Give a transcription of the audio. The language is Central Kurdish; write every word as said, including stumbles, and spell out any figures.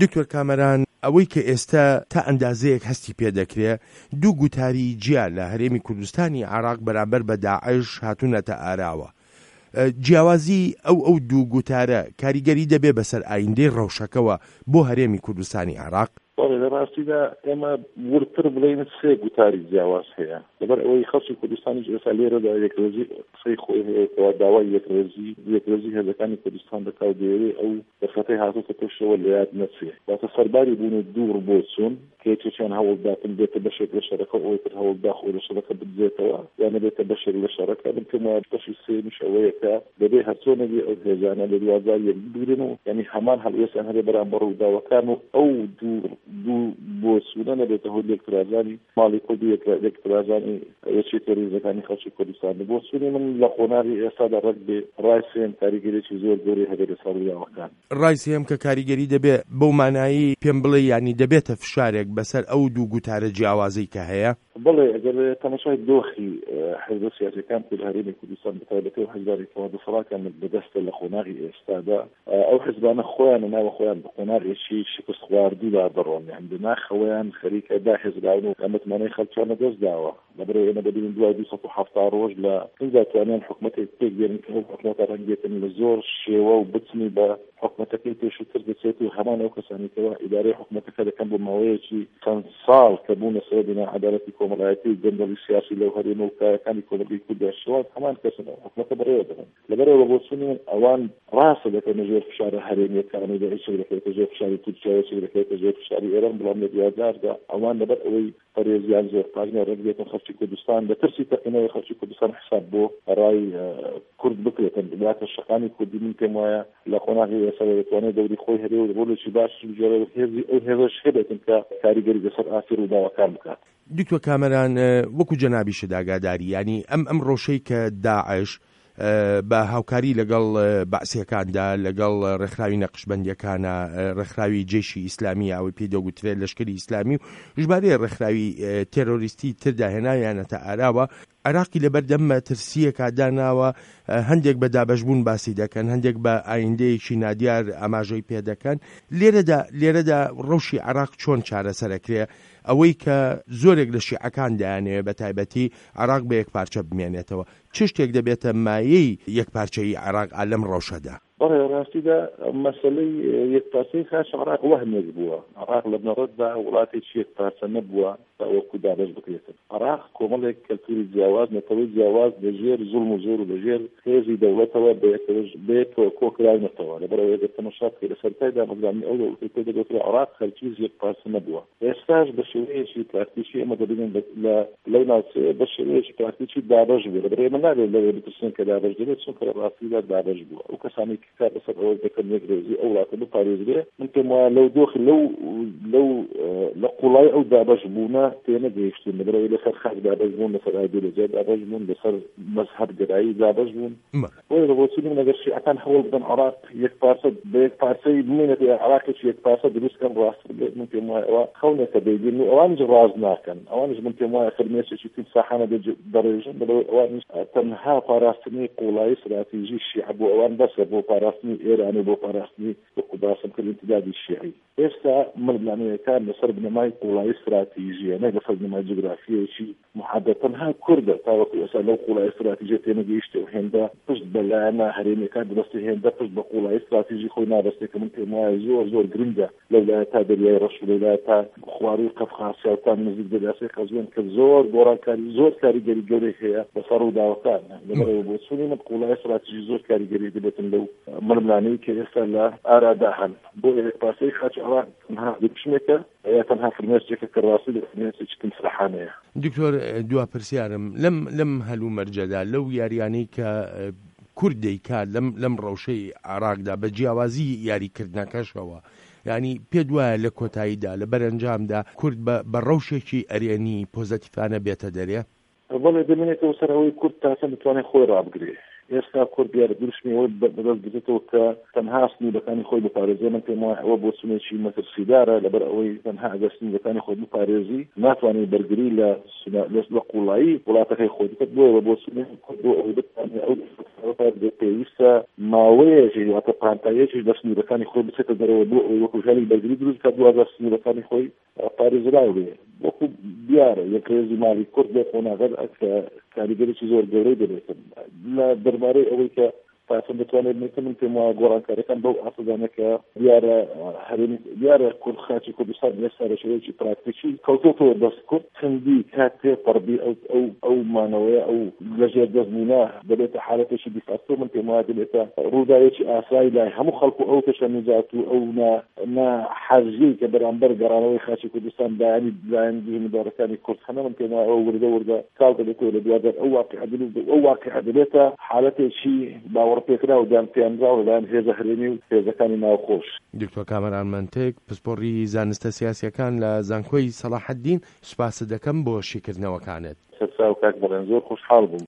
دکتۆر کامەران، ئەوەی کە ئێستا تا ئەندازەیەک هەستی پێ دەکرێت دوو گوتاری جیا لە هەرێمی کوردستانی عێراق بەرامبەر بە داعش هاتوونەتە ئاراوە. جیاوازی ئەو ئەو دوو گوتارە کاریگەری دەبێ بەسەر ئایندەی ڕەوشەکەوە بۆ هەرێمی کوردستانی عێراق؟ لە ڕاستیدا ئێمە ورتر بڵێن سێ گوتاری جیاواز هەیە، لەبەر ئەوەی خەڵکی کوردستانی ئێستا لێرەدا یەکرێزی قسەی خۆی هەیەەوە داوای یەکرێزی یەکرێزی هێزەکانی کوردستان دەکاو دەیەوێ ئەو دەرفەتەی هاتووکە پێشەوە لە یاد نەچێ واتە سەرباری بوون و دوور بۆ چوون کێچێکیان هەوڵداتن بێتە بەشێک لە شەرەکە ئەوەی تر هەوڵدا خۆی لە شەرەکە بدرێتەوە یانە بێتە بەشێک لە شەرەکە بکەمە بەشی سێمیش ئەوەیەکە دەبێ هەرچۆنەبێ ئەو هێزانە لە دوازار یەک بگرن و یعنی هەمان هەڵوێستیان هەبێ بەرامبەر ڕووداوەکان و ئەو دوو دوو بۆ سوودە نەبێتە هۆی لێکترازانی ماڵی کوردی لێکترازانی یەکێتی ڕێزەکانی خەڵکی کوردستان بۆ سوودی من لە قۆناغی ئێستادا ڕەت بێ ڕای سێم کاریگەریی زۆر گەورەی هەبێت لەسەر ڕووداوەکان. ڕای سێم کە کاریگەری دەبێ بەو مانایی پێم بڵێ ینی دەبێتە فشارێک بەسەر ئەو دوو گوتارە جیاوازەی کە هەیە؟ بڵێ ئەگەر تەماشای دۆخی حزب سیاسیەکان لە هەرێمی کوردستان بەتایبەتی و حیزبانی دەسەڵاتیان بەدەستە لە قۆناغی ئێستادا ئەو حیزبانە خۆیان ناوە خۆیان بە قۆناغێکی شکست خواردوودا دەڕۆن یان بناخەوەیان خەریکە داحێزراون و ئەمەتمانەی خەڵکیانە دەست داوە لەبەرەوەی ئێمە دەبینین دوای دوو سەد و هەفتا ڕۆژ لە اینجا توانیان حکومەتێک پێک بێنن کە ئەو حکومەتە ڕەنگێتن لە زۆر شێوە و بچنی بە حکومەتەکەی پێشووتر دەچێت و هەمان ئەو کەسانێکەوە ئیدارەی حکومەتەکە دەکەن بۆ ماوەیەکی چەند ساڵ کە بوونە سەر بنا عەدالەتی کۆمەڵایەتی و گەندەڵی سیاسی لەو هەرێمە و کارەکانی کۆمەڵی کوردیا شەوات هەمان کەسن حکومەتە بەڕێوە دەبن لەبەرەوە بۆ چونی ئەوان ڕاستە دەکەن ژێر فشارە هەرێمیەکانی دا هیچ دەکرێتە ژێر فشاری تورکیا هیچ دەکرێتە ژێر فشاری ئێران بەڵام لە دیارداردا ئەوان لەبەر ئەوەی پەرێزیان زۆر قاژنە ڕێگرێتن خەڵکی کوردستان بەترسی تەقینەوەی خەڵکی کوردستان حساب بۆ ڕای کورد بکرێتن بڵاتە شەقانی کوردی من پێم وایە لە قۆناغی ئێستا دەتوانێت دەوری خۆی هەبێ و ڕۆڵێکی باش بژێڕێ و هێزی ئەو هێزەش هەبێتن کە کاریگەری لەسەر ئاستی ڕووداوەکان بکات. دکتۆر کامەران، وەکو جەنابیش داگاداری ینی ئەم ئەم ڕۆژەی کە داعش بە هاوکاری لەگەڵ بەعسیەکاندا لەگەڵ ڕێکخراوی نەقشبەندیەکانە ڕێکخراوی جێشی ئیسلامی ئەوەی پێی دەگوترێت لەشکری ئیسلامی و ژمارەیە ڕێکخراوی تێرۆریستی تردا هێناویانەتە ئاراوە عێراقی لەبەر دەم مەترسیەکە داناوە هەندێک بە دابەشبوون باسی دەکەن هەندێک بە ئایندەیەکی نادیار ئاماژەی پێ دەکەن. لێرەدا لێرەدا ڕەوشی عێراق چۆن چارەسەرەکرێ ئەوەی کە زۆرێک لە شیعەکان دایانەوێت بە تایبەتی عێراق بە یەکپارچە بمێنێتەوە چ شتێک دەبێتە مایەی یەکپارچەی عێراق لەم ڕەوشەدا؟ بەڵێ ڕاستیدا مەسەلەی یەکپارچەی خاش عێراق وەهمێک بووە. عێراق لە بنەڕەتدا وڵاتێکی یەکپارچە نەبووە تا وەکو دابەش بکرێتن. عێراق کۆمەڵێک کەلتوری جیاواز نەتەوەی جیاواز لەژێر زوڵم و زۆر و لەژێر هێزی دەوڵەتەوە بێتەوە کۆکراونەتەوە لەبەرەوەی ئەگەر تەماشات کە لە سەرەتایدا مەزرانی ئەو دەوڵەتەی پێ دەگوترێ عێراق خەلکیز یەکپارچە نەبووە. ئێستاش بە شێوەیەکی پراکتیکی ئێمە دەبینین لەو ناوچەیە بە شێوەیەکی پراکتیکی دابەش بووە لەبەرەوەی ئێمە نابێت لەوێ بترسین کە دابەش دەبێت چونکە لە ڕاستیدا دابەش بووە. ئەو کەسانی کار لەسەر ئەوە دەکەن یەکرێزی ئەو وڵاتە بپارێزرێ من پێم وایە لەو دۆخ لەو لەو لە قوڵای ئەو دابەش بوونە تێنەگەیشتن لەبەرەوەی لەسەر خەک دابەش بوون لەسەر ئایدۆلۆژیا دابەش بوون لەسەر مەزهەبگرایی دابەش بوون وەی ڕۆچوونی ئەگەر شیعەکان هەوڵ بدەن عێراق یەکپارچە بە یەکپارچەی بمێنێت عێراقێکی یەکپارچە دروستکەن ڕاستتر بێت من پێم وایە ئەوە خەونێکە دەیبین و ئەوانش ڕاز ناکەن ئەوانش من پێم وایە خرمێسێکی تیمساحانە دەڕێژن بەڵەوەی ئەوانش تەنها پاراستنی قوڵایی استراتیژی شیعە بۆ ئەوان بەسە بۆ پاراستنی ئێران و بۆ پاراستنی وەکو باسم کرد انتدادی شیعی. ئێستا ململانەیەکان لەسەر بنەمای قوڵایی استراتیژیە نە لەسەر بنەمای جغرافیەیەکی محدد تەنها کوردە تاوەکو ئێستا لەو قوڵایی استراتیژیە تێنەگەیشتە و هێندە پشت بەلایەنە هەرێمیەکان دەبەستە هێندە پشت بە قوڵایی استراتیژی خۆی نابەستێ کە من پێم وایە زۆر زۆر گرنگە لەولایە تا دەریای ڕەش و لەولایە تا خواری قەفقاسیا و تا نزیک دەریاسی قەزوین کە زۆر گۆڕانکاری زۆر کاریگەری گەورەی هەیە بەسەر ڕووداوەکان لەبەرەوە بۆ چوونی من قوڵایی استراتیژی زۆر کاریگەری دەبێتن لەو ململانەی کە ئێستا لە ئارادا هەن بۆ یەکپارچەی خاچ عێراق تەنها دوپشمێکە یا تەنها فرمێسێکە کە ڕاستی لە فرمێسێکی تمساحانەیە. دکتۆر دوا پرسیارم لەم لەم هەلوو مەرجەدا لەو یاریانەی کە کورد دەیکات لەم لەم ڕەوشەی عێراقدا بە جیاوازی یاریکردنەکەشەوە ینی پێ وایە لە کۆتاییدا لە بەرەنجامدا کورد بە ڕەوشێکی ئەرێنی پۆزەتیفانە بێتە دەرێ؟ بەڵێ دەمێنێتەوە سەر ئەوەی کورد تاسە بتوانێت خۆی ڕابگرێ ئێستا کورد دیارە دروشمیەوە بەدەست بێتەوە کە تەنها سنوورەکانی خۆی بپارێزێ. من پێم وایە ئەوە بۆ سنوێکی مەترسیدارە لەبەر ئەوەی تەنها ئەگەر سنوورەکانی خۆی بپارێزی ناتوانێت بەرگری لە لە قوڵایی وڵاتەکەی خۆی بکات. بۆیە بۆ سنوێکی کورد بۆ ئەوەی بتوانێت ئەو پێویستە ماوەیەکی واتە پانتایەکی لە سنوورەکانی خۆی بچێتە دەرەوە بۆ ئەوەی وەکو ژاری بەرگری دروست بکات بۆ ئەگەر سنوورەکانی خۆی پارێزراو بێ. وەکو دیارە یەک ڕێزی مالی کورد بێ خۆناغەر کاریگەرێکی زۆر گەورەی دەبێتن لە دەربارەی ئەوەی کە پاسن دەتوانێت من پێم وایە گۆڕانکاریەکان بەو ئاسەدانەکە دیارە هەرێمی دیارە کورد خاچی کوردستان ئێستا لە شێوەیەکی پراکتیکی کەوتۆتەوە دەست کورد چەندی کات پێ پەڕبی ئەو ئەو ئەو مانەوەیە ئەو لەژێر دەستبوونە دەبێتە حالەتێکی دیفاکتۆ. من پێم وایە دەبێتە ڕووداوێکی ئاسایی لای هەموو خەڵکو ئەو تەشە نزات و ئەو نەحەزیی کە بەرامبەر گەڕانەوەی خاچی کوردستان دایانی دایاندی هەمدارەکانی کورد هەنە. من پێم وایە ئەو وردە وردە کاڵ دەبێتەوە لە دوادار ئەو واقع ئەو واقع دەبێتە حالەتێکی باوەڕ پێکرا و دام پێیانرا و لەلایەن هێزە هەرێمی و هێزەکانی ناوخۆش. دکتۆر کامەران منتێک پسپۆڕی زانستە سیاسیەکان لە زانکۆی سەلاحەددین سوپاس دەکەم بۆ شیکردنەوەکانت. سەرچاو کاک بەڵێن زۆر خۆشحاڵ بووم.